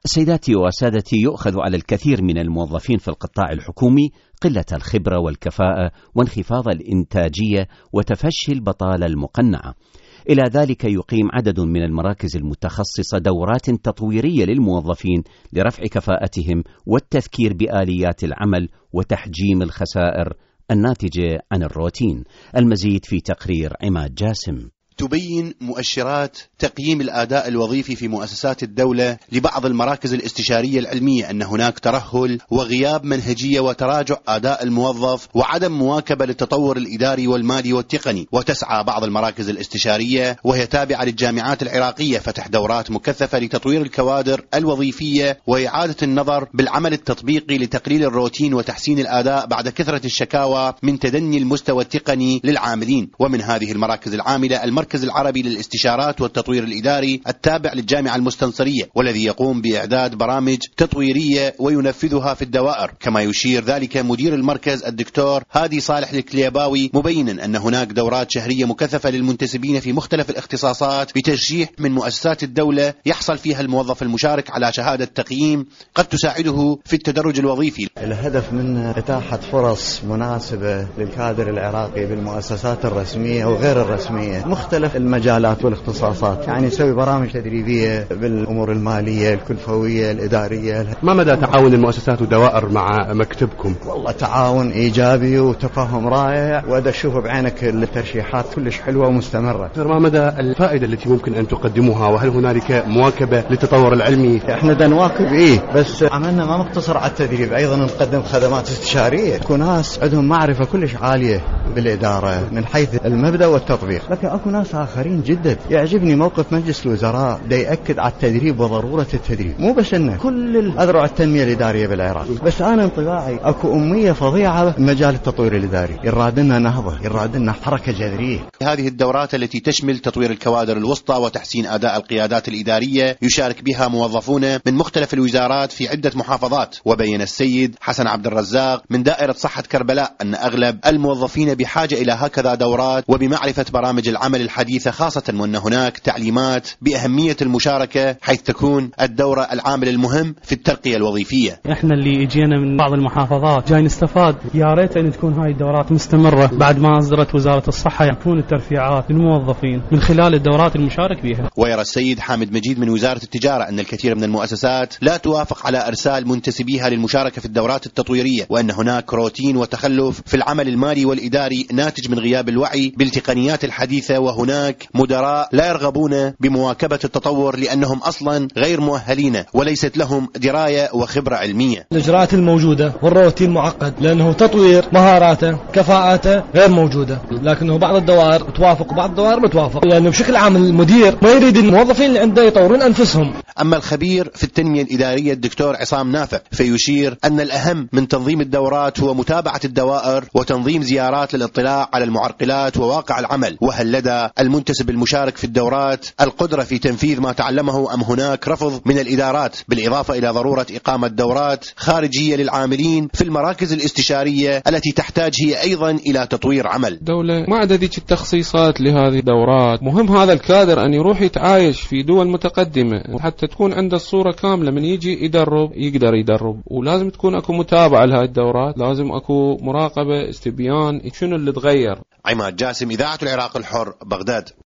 سيداتي وسادتي، يؤخذ على الكثير من الموظفين في القطاع الحكومي قلة الخبرة والكفاءة وانخفاض الإنتاجية وتفشي البطالة المقنعة. إلى ذلك يقيم عدد من المراكز المتخصصة دورات تطويرية للموظفين لرفع كفاءتهم والتذكير بآليات العمل وتحجيم الخسائر الناتجة عن الروتين. المزيد في تقرير عماد جاسم. تبين مؤشرات تقييم الأداء الوظيفي في مؤسسات الدولة لبعض المراكز الاستشارية العلمية أن هناك ترهل وغياب منهجية وتراجع أداء الموظف وعدم مواكبة للتطور الإداري والمالي والتقني. وتسعى بعض المراكز الاستشارية وهي تابعة للجامعات العراقية فتح دورات مكثفة لتطوير الكوادر الوظيفية وإعادة النظر بالعمل التطبيقي لتقليل الروتين وتحسين الأداء بعد كثرة الشكاوى من تدني المستوى التقني للعاملين. ومن هذه المراكز العاملة المركز العربي للاستشارات والتطوير الإداري التابع للجامعة المستنصرية، والذي يقوم بإعداد برامج تطويرية وينفذها في الدوائر، كما يشير ذلك مدير المركز الدكتور هادي صالح الكليباوي مبينا أن هناك دورات شهرية مكثفة للمنتسبين في مختلف الاختصاصات بترشيح من مؤسسات الدولة يحصل فيها الموظف المشارك على شهادة تقييم قد تساعده في التدرج الوظيفي. الهدف من إتاحة فرص مناسبة للكادر العراقي بالمؤسسات الرسمية وغير الرسمية مختلف المجالات والاختصاصات، يعني نسوي برامج تدريبية بالأمور المالية الكلفوية الإدارية. ما مدى تعاون المؤسسات والدوائر مع مكتبكم؟ والله تعاون إيجابي وتفاهم رائع، وأدا أشوف بعينك الترشيحات كلش حلوة ومستمرة. ما مدى الفائدة التي ممكن أن تقدموها، وهل هنالك مواكبة للتطور العلمي؟ احنا دا نواكب بس عملنا ما مقتصر على التدريب، أيضا نقدم خدمات استشارية. تكون ناس عندهم معرفة كلش عالية بالإدارة من حيث المبدأ والتطبيق، لكن أكو ناس آخرين جدا. يعجبني موقف مجلس الوزراء دا يأكد على التدريب وضرورة التدريب، مو بس إنه كل الأذرع التنمية الإدارية بالعراق، بس أنا انطباعي أكو أمية فظيعة بمجال التطوير الإداري. يرادنا نهضة، يرادنا حركة جذرية. هذه الدورات التي تشمل تطوير الكوادر الوسطى وتحسين أداء القيادات الإدارية يشارك بها موظفون من مختلف الوزارات في عدة محافظات. وبين السيد حسن عبد الرزاق من دائرة صحة كربلاء أن أغلب الموظفين بحاجة إلى هكذا دورات وبمعرفة برامج العمل الحديثة، خاصة وأن هناك تعليمات بأهمية المشاركة حيث تكون الدورة العامل المهم في الترقية الوظيفية. احنا اللي اجينا من بعض المحافظات جاي نستفاد، يا ريت ان تكون هاي الدورات مستمرة بعد ما أصدرت وزارة الصحة، يكون الترفيعات للموظفين من خلال الدورات المشارك بها. ويرى السيد حامد مجيد من وزارة التجارة أن الكثير من المؤسسات لا توافق على إرسال منتسبيها للمشاركة في الدورات التطويرية، وأن هناك روتين وتخلف في العمل المالي والإداري ناتج من غياب الوعي بالتقنيات الحديثة، وهناك مدراء لا يرغبون بمواكبة التطور لأنهم أصلا غير مؤهلين وليست لهم دراية وخبرة علمية. الإجراءات الموجودة والروتين معقد لأنه تطوير مهاراته كفاءته غير موجودة، لكنه بعض الدوائر توافق وبعض الدوائر ما توافق، لأنه بشكل عام المدير ما يريد الموظفين اللي عنده يطورون أنفسهم. أما الخبير في التنمية الإدارية الدكتور عصام نافع فيشير أن الأهم من تنظيم الدورات هو متابعة الدوائر وتنظيم زيارات للاطلاع على المعرقلات وواقع العمل. وهل لدى المنتسب المشارك في الدورات القدرة في تنفيذ ما تعلمه أم هناك رفض من الإدارات، بالإضافة إلى ضرورة إقامة دورات خارجية للعاملين في المراكز الاستشارية التي تحتاج هي أيضا إلى تطوير عمل. دولة ما عندها ذيك التخصيصات لهذه الدورات. مهم هذا الكادر أن يروح يتعايش في دول متقدمة وحتى تكون عنده الصورة كاملة، من يجي يدرب يقدر يدرب. ولازم تكون أكو متابعة لهذه الدورات، لازم أكو مراقبة استبيان شنو اللي تغير. عماد جاسم، إذاعة العراق الحر، بغداد.